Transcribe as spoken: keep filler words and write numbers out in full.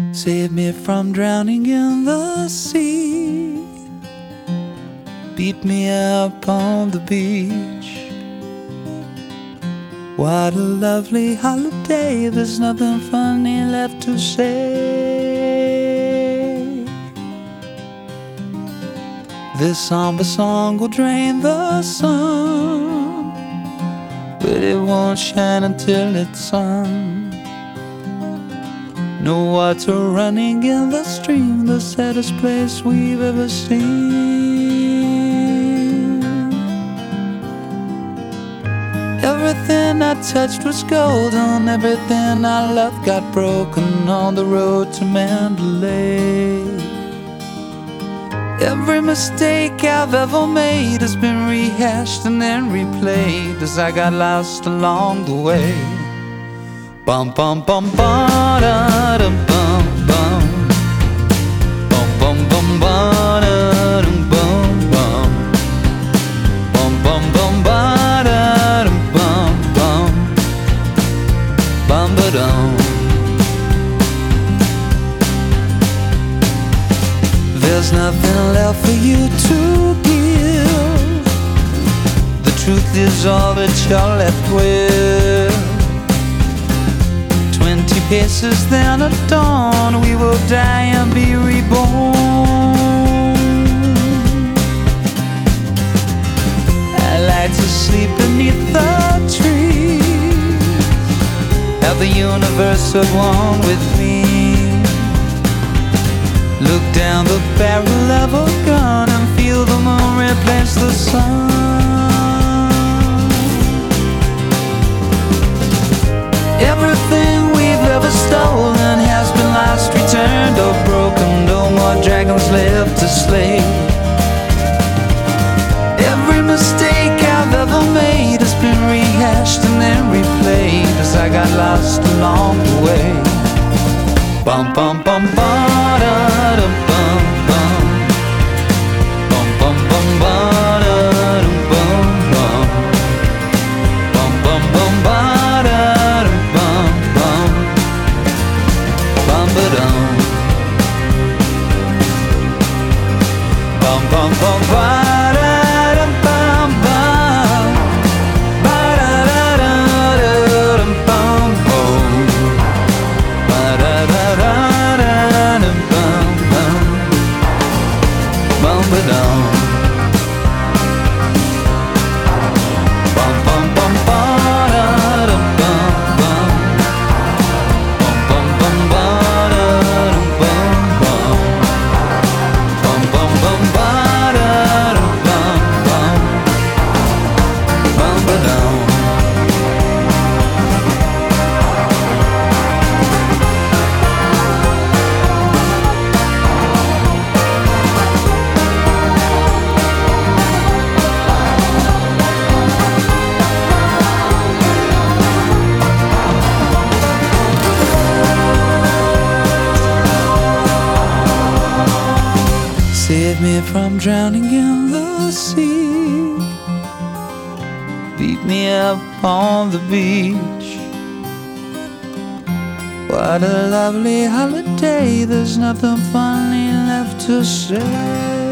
Save me from drowning in the sea. Beat me up on the beach. What a lovely holiday, there's nothing funny left to say. This somber song will drain the sun, but it won't shine until it's sung. No water running in the stream, the saddest place we've ever seen. Everything I touched was golden, everything I loved got broken on the road to Mandalay. Every mistake I've ever made has been rehashed and then replayed as I got lost along the way. Bum bum bum ba da dum bum bum. Bum bum bum ba da dum bum bum. Bum bum bum ba da dum bum bum. Bum ba dum. There's nothing left for you to give. The truth is all that you're left with. Twenty paces, then at dawn we will die and be reborn. I like to sleep beneath the trees, have the universe at one with me. Look down the barrel of a gun and feel the moon replace the sun. Everything we've ever stolen has been lost, returned or broken. No more dragons left to slay. Every mistake I've ever made has been rehashed and then replayed as I got lost along the way. Bum bum bum ba da dum bum bum. Bum bum bum ba da dum bum bum. Bum bum bum ba da dum bum bum. Bum ba dum. Bum bum bum ba da dum bum bum. Ba da da da da dum bum bum. Ba da da da da dum bum bum. Bum ba dum. Bum bum bum ba da dum bum bum. Bum bum bum ba da dum bum bum. Bum bum bum ba da dum bum bum. Bum ba dum. Save me from drowning in the sea. Beat me up on the beach. What a lovely holiday, there's nothing funny left to say.